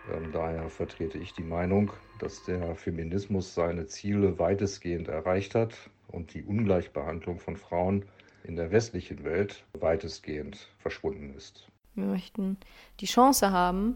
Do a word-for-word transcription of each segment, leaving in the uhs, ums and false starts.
Ähm, daher vertrete ich die Meinung, dass der Feminismus seine Ziele weitestgehend erreicht hat und die Ungleichbehandlung von Frauen in der westlichen Welt weitestgehend verschwunden ist. Wir möchten die Chance haben,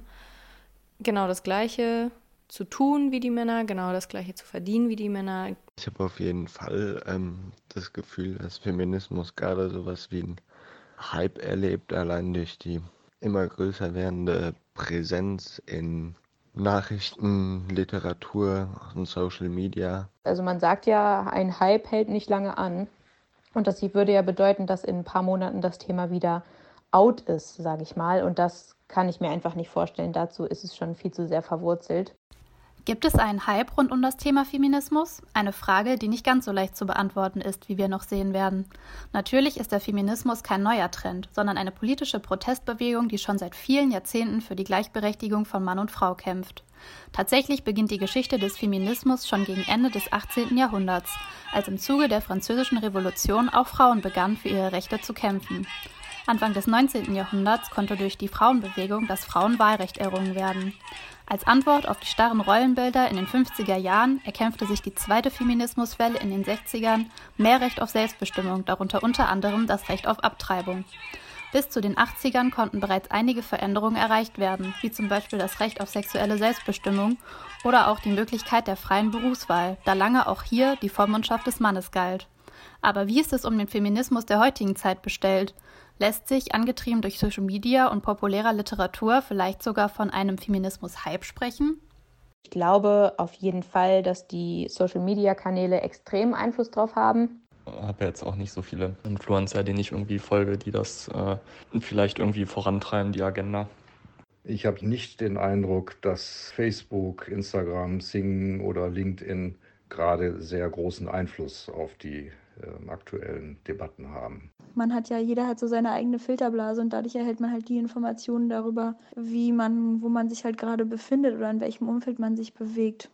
genau das Gleiche zu tun wie die Männer, genau das Gleiche zu verdienen wie die Männer. Ich habe auf jeden Fall ähm, das Gefühl, dass Feminismus gerade sowas wie ein Hype erlebt, allein durch die immer größer werdende Präsenz in Nachrichten, Literatur und Social Media. Also man sagt ja, ein Hype hält nicht lange an. Und das würde ja bedeuten, dass in ein paar Monaten das Thema wieder out ist, sage ich mal. Und das kann ich mir einfach nicht vorstellen. Dazu ist es schon viel zu sehr verwurzelt. Gibt es einen Hype rund um das Thema Feminismus? Eine Frage, die nicht ganz so leicht zu beantworten ist, wie wir noch sehen werden. Natürlich ist der Feminismus kein neuer Trend, sondern eine politische Protestbewegung, die schon seit vielen Jahrzehnten für die Gleichberechtigung von Mann und Frau kämpft. Tatsächlich beginnt die Geschichte des Feminismus schon gegen Ende des achtzehnten Jahrhunderts, als im Zuge der Französischen Revolution auch Frauen begannen, für ihre Rechte zu kämpfen. Anfang des neunzehnten Jahrhunderts konnte durch die Frauenbewegung das Frauenwahlrecht errungen werden. Als Antwort auf die starren Rollenbilder in den fünfziger Jahren erkämpfte sich die zweite Feminismuswelle in den sechzigern mehr Recht auf Selbstbestimmung, darunter unter anderem das Recht auf Abtreibung. Bis zu den achtzigern konnten bereits einige Veränderungen erreicht werden, wie zum Beispiel das Recht auf sexuelle Selbstbestimmung oder auch die Möglichkeit der freien Berufswahl, da lange auch hier die Vormundschaft des Mannes galt. Aber wie ist es um den Feminismus der heutigen Zeit bestellt? Lässt sich, angetrieben durch Social Media und populärer Literatur, vielleicht sogar von einem Feminismus-Hype sprechen? Ich glaube auf jeden Fall, dass die Social-Media-Kanäle extrem Einfluss drauf haben. Ich habe jetzt auch nicht so viele Influencer, denen ich irgendwie folge, die das äh, vielleicht irgendwie vorantreiben, die Agenda. Ich habe nicht den Eindruck, dass Facebook, Instagram, Sing oder LinkedIn gerade sehr großen Einfluss auf die äh, aktuellen Debatten haben. Man hat ja, jeder hat so seine eigene Filterblase und dadurch erhält man halt die Informationen darüber, wie man, wo man sich halt gerade befindet oder in welchem Umfeld man sich bewegt.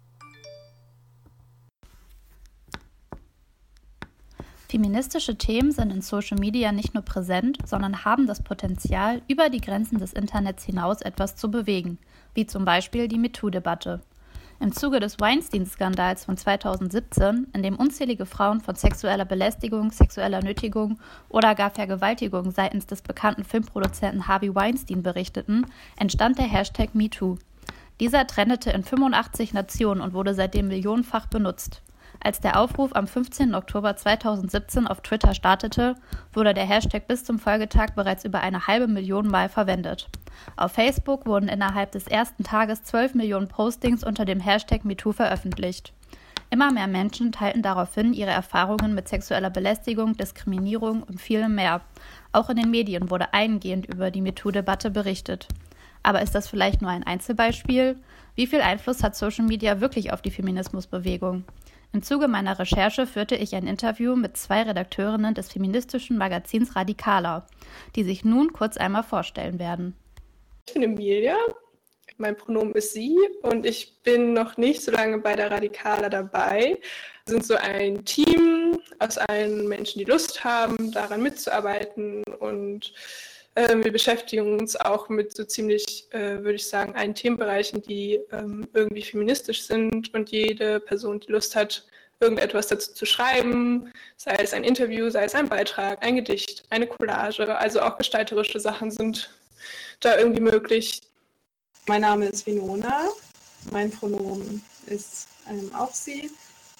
Feministische Themen sind in Social Media nicht nur präsent, sondern haben das Potenzial, über die Grenzen des Internets hinaus etwas zu bewegen, wie zum Beispiel die MeToo-Debatte. Im Zuge des Weinstein-Skandals von zweitausendsiebzehn, in dem unzählige Frauen von sexueller Belästigung, sexueller Nötigung oder gar Vergewaltigung seitens des bekannten Filmproduzenten Harvey Weinstein berichteten, entstand der Hashtag MeToo. Dieser trendete in fünfundachtzig Nationen und wurde seitdem millionenfach benutzt. Als der Aufruf am fünfzehnten Oktober zweitausendsiebzehn auf Twitter startete, wurde der Hashtag bis zum Folgetag bereits über eine halbe Million Mal verwendet. Auf Facebook wurden innerhalb des ersten Tages zwölf Millionen Postings unter dem Hashtag MeToo veröffentlicht. Immer mehr Menschen teilten daraufhin ihre Erfahrungen mit sexueller Belästigung, Diskriminierung und vielem mehr. Auch in den Medien wurde eingehend über die MeToo-Debatte berichtet. Aber ist das vielleicht nur ein Einzelbeispiel? Wie viel Einfluss hat Social Media wirklich auf die Feminismusbewegung? Im Zuge meiner Recherche führte ich ein Interview mit zwei Redakteurinnen des feministischen Magazins Radikaler, die sich nun kurz einmal vorstellen werden. Ich bin Emilia, mein Pronomen ist sie und ich bin noch nicht so lange bei der Radikaler dabei. Wir sind so ein Team aus allen Menschen, die Lust haben, daran mitzuarbeiten und äh, wir beschäftigen uns auch mit so ziemlich, äh, würde ich sagen, allen Themenbereichen, die ähm, irgendwie feministisch sind und jede Person, die Lust hat, irgendetwas dazu zu schreiben, sei es ein Interview, sei es ein Beitrag, ein Gedicht, eine Collage, also auch gestalterische Sachen sind da irgendwie möglich. Mein Name ist Winona, mein Pronomen ist ähm, auch sie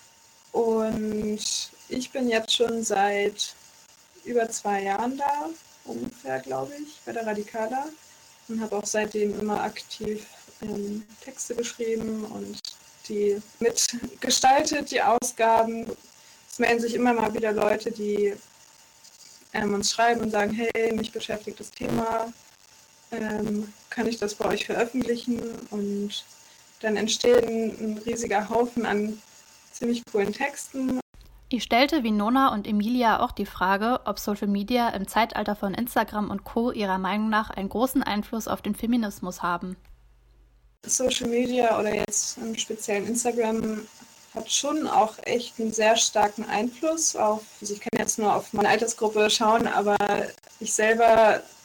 und ich bin jetzt schon seit über zwei Jahren da, ungefähr glaube ich, bei der Radikaler und habe auch seitdem immer aktiv ähm, Texte geschrieben und die mitgestaltet, die Ausgaben. Es melden sich immer mal wieder Leute, die ähm, uns schreiben und sagen, hey, mich beschäftigt das Thema, ähm, kann ich das bei euch veröffentlichen? Und dann entsteht ein, ein riesiger Haufen an ziemlich coolen Texten. Ich stellte Winona und Emilia auch die Frage, ob Social Media im Zeitalter von Instagram und Co. ihrer Meinung nach einen großen Einfluss auf den Feminismus haben. Social Media oder jetzt im speziellen Instagram hat schon auch echt einen sehr starken Einfluss auf, also ich kann jetzt nur auf meine Altersgruppe schauen, aber ich selber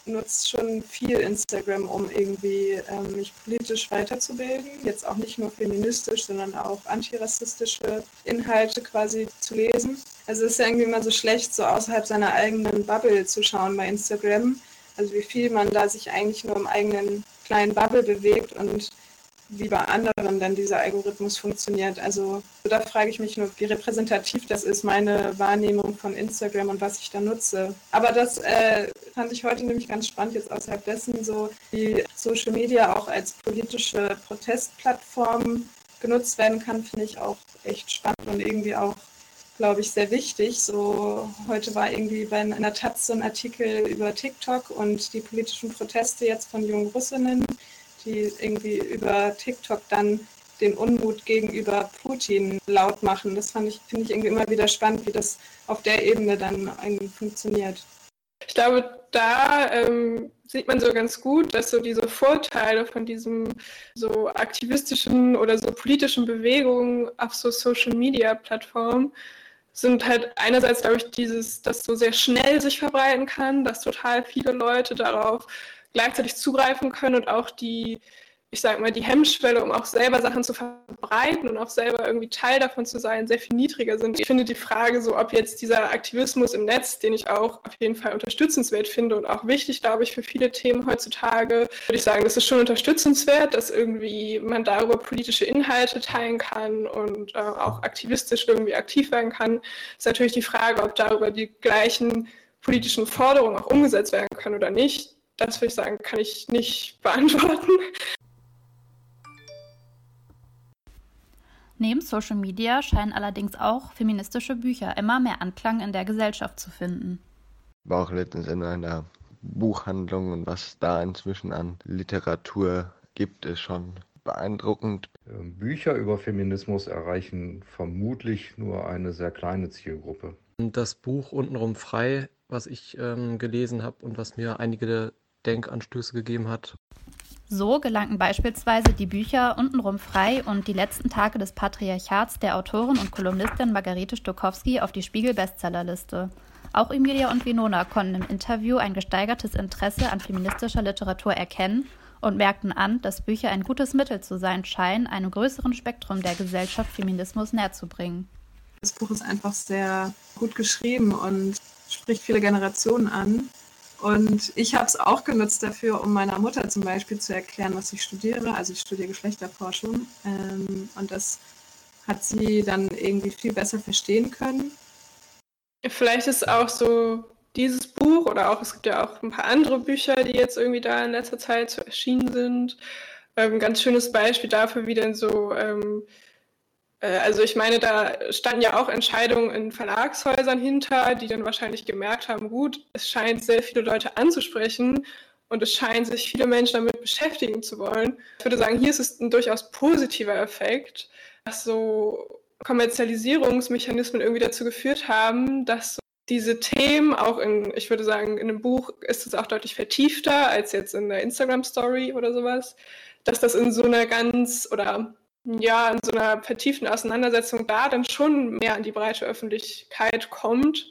nutze schon viel Instagram, um irgendwie ähm, mich politisch weiterzubilden. Jetzt auch nicht nur feministisch, sondern auch antirassistische Inhalte quasi zu lesen. Also es ist ja irgendwie immer so schlecht, so außerhalb seiner eigenen Bubble zu schauen bei Instagram. Also wie viel man da sich eigentlich nur im eigenen kleinen Bubble bewegt und wie bei anderen dann dieser Algorithmus funktioniert. Also da frage ich mich nur, wie repräsentativ das ist, meine Wahrnehmung von Instagram und was ich da nutze. Aber das äh, fand ich heute nämlich ganz spannend, jetzt außerhalb dessen, so wie Social Media auch als politische Protestplattform genutzt werden kann, finde ich auch echt spannend und irgendwie auch, glaube ich, sehr wichtig. So heute war irgendwie bei einer Taz so ein Artikel über TikTok und die politischen Proteste jetzt von jungen Russinnen, die irgendwie über TikTok dann den Unmut gegenüber Putin laut machen. Das fand ich, finde ich irgendwie immer wieder spannend, wie das auf der Ebene dann irgendwie funktioniert. Ich glaube, da ähm, sieht man so ganz gut, dass so diese Vorteile von diesem so aktivistischen oder so politischen Bewegungen auf so Social-Media-Plattformen sind halt einerseits, glaube ich, dieses, dass so sehr schnell sich verbreiten kann, dass total viele Leute darauf gleichzeitig zugreifen können und auch die, ich sag mal, die Hemmschwelle, um auch selber Sachen zu verbreiten und auch selber irgendwie Teil davon zu sein, sehr viel niedriger sind. Ich finde die Frage so, ob jetzt dieser Aktivismus im Netz, den ich auch auf jeden Fall unterstützenswert finde und auch wichtig, glaube ich, für viele Themen heutzutage, würde ich sagen, das ist schon unterstützenswert, dass irgendwie man darüber politische Inhalte teilen kann und äh, auch aktivistisch irgendwie aktiv werden kann. Ist natürlich die Frage, ob darüber die gleichen politischen Forderungen auch umgesetzt werden können oder nicht. Das würde ich sagen, kann ich nicht beantworten. Neben Social Media scheinen allerdings auch feministische Bücher immer mehr Anklang in der Gesellschaft zu finden. War auch letztens in einer Buchhandlung und was da inzwischen an Literatur gibt, ist schon beeindruckend. Bücher über Feminismus erreichen vermutlich nur eine sehr kleine Zielgruppe. Das Buch Untenrum frei, was ich ähm, gelesen habe und was mir einige Denkanstöße gegeben hat. So gelangten beispielsweise die Bücher Untenrum frei und Die letzten Tage des Patriarchats der Autorin und Kolumnistin Margarete Stokowski auf die Spiegel-Bestsellerliste. Auch Emilia und Winona konnten im Interview ein gesteigertes Interesse an feministischer Literatur erkennen und merkten an, dass Bücher ein gutes Mittel zu sein scheinen, einem größeren Spektrum der Gesellschaft Feminismus näherzubringen. Das Buch ist einfach sehr gut geschrieben und spricht viele Generationen an. Und ich habe es auch genutzt dafür, um meiner Mutter zum Beispiel zu erklären, was ich studiere. Also ich studiere Geschlechterforschung. Ähm, und das hat sie dann irgendwie viel besser verstehen können. Vielleicht ist auch so dieses Buch oder auch, es gibt ja auch ein paar andere Bücher, die jetzt irgendwie da in letzter Zeit so erschienen sind. Ein ähm, ganz schönes Beispiel dafür, wie denn so... Ähm, Also ich meine, da standen ja auch Entscheidungen in Verlagshäusern hinter, die dann wahrscheinlich gemerkt haben, gut, es scheint sehr viele Leute anzusprechen und es scheinen sich viele Menschen damit beschäftigen zu wollen. Ich würde sagen, hier ist es ein durchaus positiver Effekt, dass so Kommerzialisierungsmechanismen irgendwie dazu geführt haben, dass diese Themen auch in, ich würde sagen, in einem Buch ist es auch deutlich vertiefter als jetzt in der Instagram-Story oder sowas, dass das in so einer ganz oder ja, in so einer vertieften Auseinandersetzung da dann schon mehr an die breite Öffentlichkeit kommt.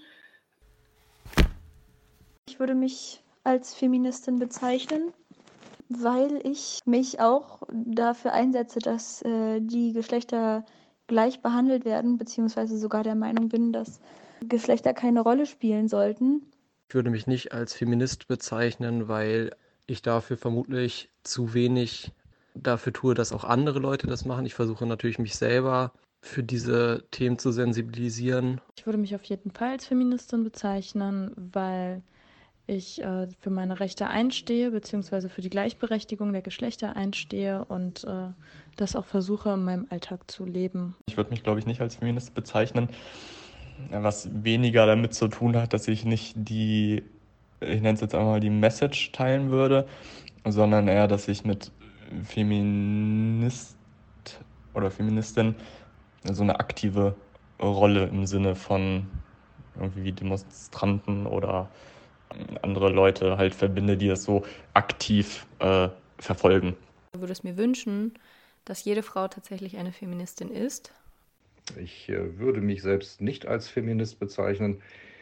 Ich würde mich als Feministin bezeichnen, weil ich mich auch dafür einsetze, dass äh, die Geschlechter gleich behandelt werden, beziehungsweise sogar der Meinung bin, dass Geschlechter keine Rolle spielen sollten. Ich würde mich nicht als Feminist bezeichnen, weil ich dafür vermutlich zu wenig dafür tue, dass auch andere Leute das machen. Ich versuche natürlich, mich selber für diese Themen zu sensibilisieren. Ich würde mich auf jeden Fall als Feministin bezeichnen, weil ich äh, für meine Rechte einstehe, beziehungsweise für die Gleichberechtigung der Geschlechter einstehe und äh, das auch versuche, in meinem Alltag zu leben. Ich würde mich, glaube ich, nicht als Feminist bezeichnen, was weniger damit zu tun hat, dass ich nicht die, ich nenne es jetzt einmal die Message teilen würde, sondern eher, dass ich mit Feminist oder Feministin so eine aktive Rolle im Sinne von irgendwie wie Demonstranten oder andere Leute halt verbinde, die das so aktiv äh, verfolgen. Ich würde es mir wünschen, dass jede Frau tatsächlich eine Feministin ist. Ich äh, würde mich selbst nicht als Feminist bezeichnen.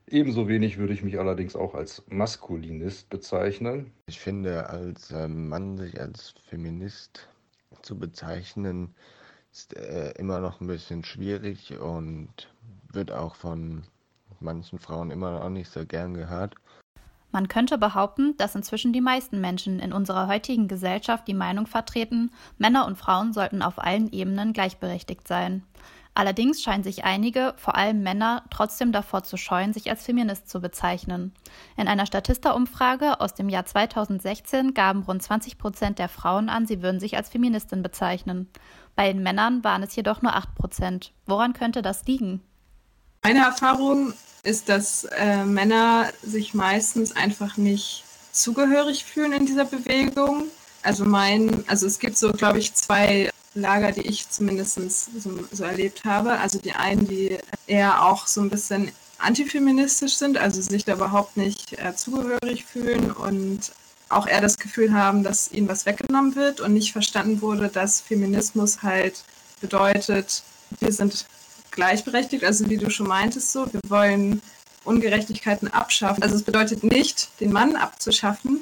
Ebenso wenig würde ich mich allerdings auch als Maskulinist bezeichnen. Ich finde, als äh, Mann sich als Feminist zu bezeichnen, ist äh, immer noch ein bisschen schwierig und wird auch von manchen Frauen immer noch nicht so gern gehört. Man könnte behaupten, dass inzwischen die meisten Menschen in unserer heutigen Gesellschaft die Meinung vertreten, Männer und Frauen sollten auf allen Ebenen gleichberechtigt sein. Allerdings scheinen sich einige, vor allem Männer, trotzdem davor zu scheuen, sich als Feminist zu bezeichnen. In einer Statista-Umfrage aus dem Jahr zweitausendsechzehn gaben rund zwanzig Prozent der Frauen an, sie würden sich als Feministin bezeichnen. Bei den Männern waren es jedoch nur acht Prozent. Woran könnte das liegen? Meine Erfahrung ist, dass äh, Männer sich meistens einfach nicht zugehörig fühlen in dieser Bewegung. Also mein, also es gibt so, glaube ich, zwei Lager, die ich zumindest so, so erlebt habe. Also die einen, die eher auch so ein bisschen antifeministisch sind, also sich da überhaupt nicht äh, zugehörig fühlen und auch eher das Gefühl haben, dass ihnen was weggenommen wird und nicht verstanden wurde, dass Feminismus halt bedeutet, wir sind gleichberechtigt, also wie du schon meintest, so, wir wollen Ungerechtigkeiten abschaffen. Also es bedeutet nicht, den Mann abzuschaffen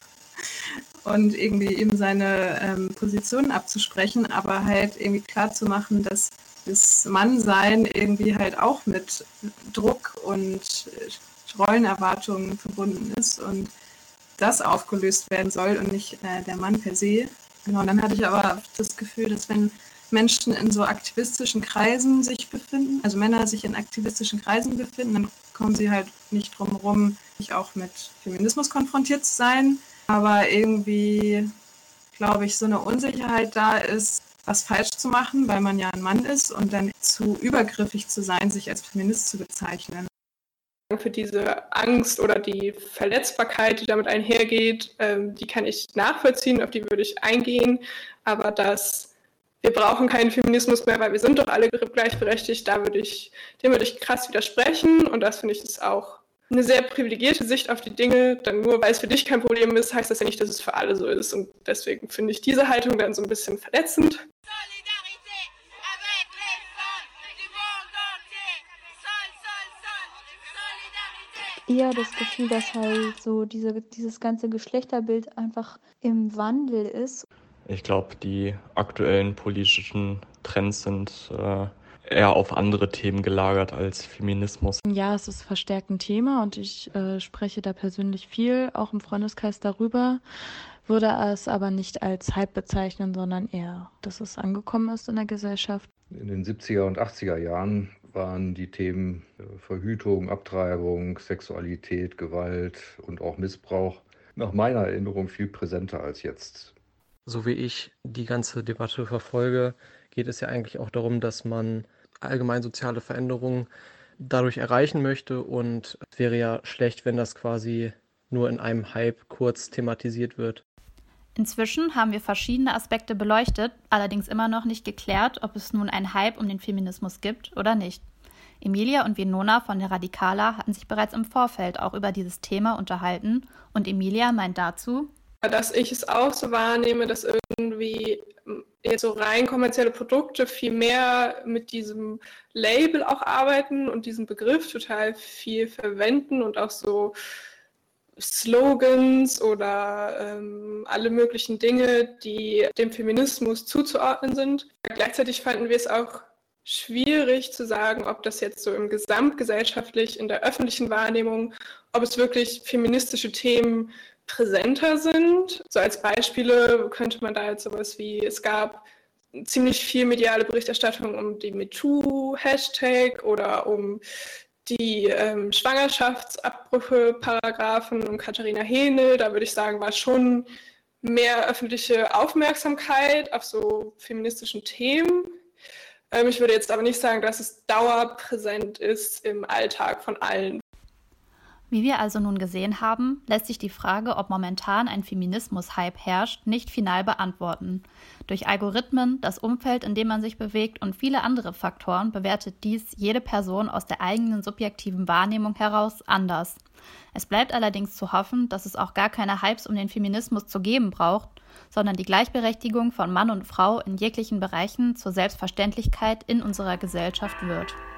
und irgendwie ihm seine ähm, Positionen abzusprechen, aber halt irgendwie klarzumachen, dass das Mannsein irgendwie halt auch mit Druck und Rollenerwartungen verbunden ist und das aufgelöst werden soll und nicht äh, der Mann per se. Genau, und dann hatte ich aber das Gefühl, dass wenn Menschen in so aktivistischen Kreisen sich befinden, also Männer sich in aktivistischen Kreisen befinden, dann kommen sie halt nicht drum herum, sich auch mit Feminismus konfrontiert zu sein. Aber irgendwie, glaube ich, so eine Unsicherheit da ist, was falsch zu machen, weil man ja ein Mann ist und dann zu übergriffig zu sein, sich als Feminist zu bezeichnen. Für diese Angst oder die Verletzbarkeit, die damit einhergeht, ähm, die kann ich nachvollziehen, auf die würde ich eingehen. Aber dass wir brauchen keinen Feminismus mehr, weil wir sind doch alle gleichberechtigt, da würde ich, dem würde ich krass widersprechen. Und das finde ich ist auch eine sehr privilegierte Sicht auf die Dinge. Denn nur weil es für dich kein Problem ist, heißt das ja nicht, dass es für alle so ist. Und deswegen finde ich diese Haltung dann so ein bisschen verletzend. Eher das Gefühl, dass halt so diese, dieses ganze Geschlechterbild einfach im Wandel ist. Ich glaube, die aktuellen politischen Trends sind äh, eher auf andere Themen gelagert als Feminismus. Ja, es ist verstärkt ein Thema und ich äh, spreche da persönlich viel, auch im Freundeskreis darüber, würde es aber nicht als Hype bezeichnen, sondern eher, dass es angekommen ist in der Gesellschaft. In den siebziger und achtziger Jahren waren die Themen Verhütung, Abtreibung, Sexualität, Gewalt und auch Missbrauch nach meiner Erinnerung viel präsenter als jetzt. So wie ich die ganze Debatte verfolge, geht es ja eigentlich auch darum, dass man allgemein soziale Veränderungen dadurch erreichen möchte. Und es wäre ja schlecht, wenn das quasi nur in einem Hype kurz thematisiert wird. Inzwischen haben wir verschiedene Aspekte beleuchtet, allerdings immer noch nicht geklärt, ob es nun einen Hype um den Feminismus gibt oder nicht. Emilia und Winona von der Radikala hatten sich bereits im Vorfeld auch über dieses Thema unterhalten und Emilia meint dazu, dass ich es auch so wahrnehme, dass irgendwie jetzt so rein kommerzielle Produkte viel mehr mit diesem Label auch arbeiten und diesen Begriff total viel verwenden und auch so Slogans oder ähm, alle möglichen Dinge, die dem Feminismus zuzuordnen sind. Gleichzeitig fanden wir es auch schwierig zu sagen, ob das jetzt so im gesamtgesellschaftlich, in der öffentlichen Wahrnehmung, ob es wirklich feministische Themen präsenter sind. So als Beispiele könnte man da jetzt sowas wie, es gab ziemlich viel mediale Berichterstattung um die MeToo-Hashtag oder um die ähm, Schwangerschaftsabbrüche-Paragraphen und Katharina Hähnel. Da würde ich sagen, war schon mehr öffentliche Aufmerksamkeit auf so feministischen Themen. Ähm, ich würde jetzt aber nicht sagen, dass es dauerpräsent ist im Alltag von allen. Wie wir also nun gesehen haben, lässt sich die Frage, ob momentan ein Feminismus-Hype herrscht, nicht final beantworten. Durch Algorithmen, das Umfeld, in dem man sich bewegt und viele andere Faktoren bewertet dies jede Person aus der eigenen subjektiven Wahrnehmung heraus anders. Es bleibt allerdings zu hoffen, dass es auch gar keine Hypes um den Feminismus zu geben braucht, sondern die Gleichberechtigung von Mann und Frau in jeglichen Bereichen zur Selbstverständlichkeit in unserer Gesellschaft wird.